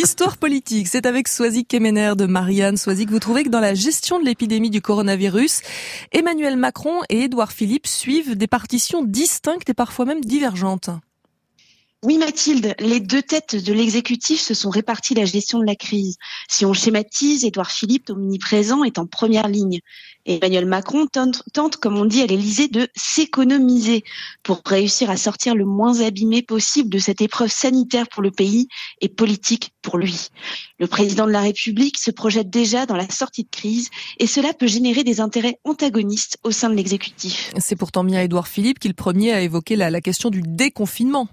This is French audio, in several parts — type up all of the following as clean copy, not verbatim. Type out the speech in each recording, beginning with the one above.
L'histoire politique, c'est avec Soisy Kemener de Marianne. Soisy, vous trouvez que dans la gestion de l'épidémie du coronavirus, Emmanuel Macron et Édouard Philippe suivent des partitions distinctes et parfois même divergentes. Oui Mathilde, les deux têtes de l'exécutif se sont réparties la gestion de la crise. Si on schématise, Édouard Philippe, omniprésent, est en première ligne. Et Emmanuel Macron tente, comme on dit à l'Élysée, de s'économiser pour réussir à sortir le moins abîmé possible de cette épreuve sanitaire pour le pays et politique pour lui. Le président de la République se projette déjà dans la sortie de crise et cela peut générer des intérêts antagonistes au sein de l'exécutif. C'est pourtant bien Édouard Philippe qui est le premier à évoquer la question du déconfinement.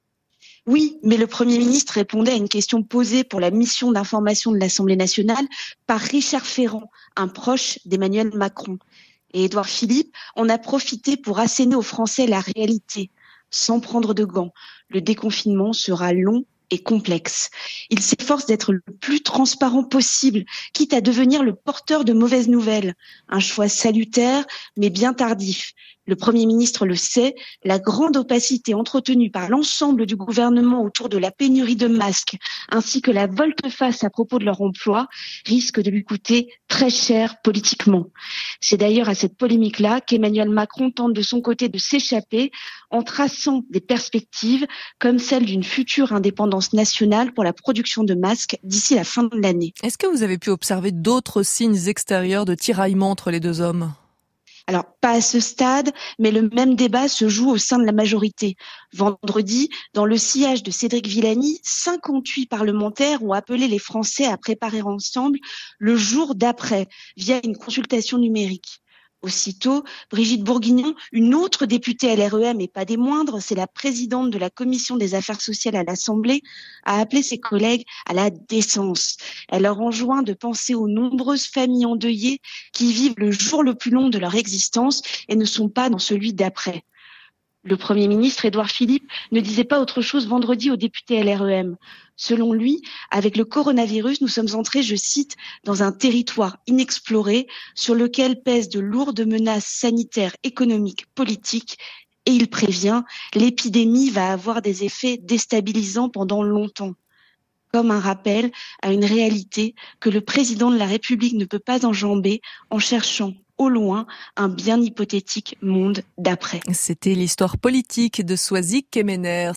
Oui, mais le Premier ministre répondait à une question posée pour la mission d'information de l'Assemblée nationale par Richard Ferrand, un proche d'Emmanuel Macron. Et Édouard Philippe en a profité pour asséner aux Français la réalité, sans prendre de gants. Le déconfinement sera long et complexe. Il s'efforce d'être le plus transparent possible, quitte à devenir le porteur de mauvaises nouvelles. Un choix salutaire, mais bien tardif. Le Premier ministre le sait, la grande opacité entretenue par l'ensemble du gouvernement autour de la pénurie de masques, ainsi que la volte-face à propos de leur emploi, risque de lui coûter très cher politiquement. C'est d'ailleurs à cette polémique-là qu'Emmanuel Macron tente de son côté de s'échapper en traçant des perspectives comme celle d'une future indépendance nationale pour la production de masques d'ici la fin de l'année. Est-ce que vous avez pu observer d'autres signes extérieurs de tiraillement entre les deux hommes ? Alors, pas à ce stade, mais le même débat se joue au sein de la majorité. Vendredi, dans le sillage de Cédric Villani, 58 parlementaires ont appelé les Français à préparer ensemble le jour d'après, via une consultation numérique. Aussitôt, Brigitte Bourguignon, une autre députée LREM et pas des moindres, c'est la présidente de la commission des affaires sociales à l'Assemblée, a appelé ses collègues à la décence. Elle leur enjoint de penser aux nombreuses familles endeuillées qui vivent le jour le plus long de leur existence et ne sont pas dans celui d'après. Le Premier ministre, Édouard Philippe, ne disait pas autre chose vendredi aux députés LREM. Selon lui, avec le coronavirus, nous sommes entrés, je cite, dans un territoire inexploré sur lequel pèsent de lourdes menaces sanitaires, économiques, politiques. Et il prévient, l'épidémie va avoir des effets déstabilisants pendant longtemps. Comme un rappel à une réalité que le président de la République ne peut pas enjamber en cherchant au loin un bien hypothétique monde d'après. C'était l'histoire politique de Soisy Kemener.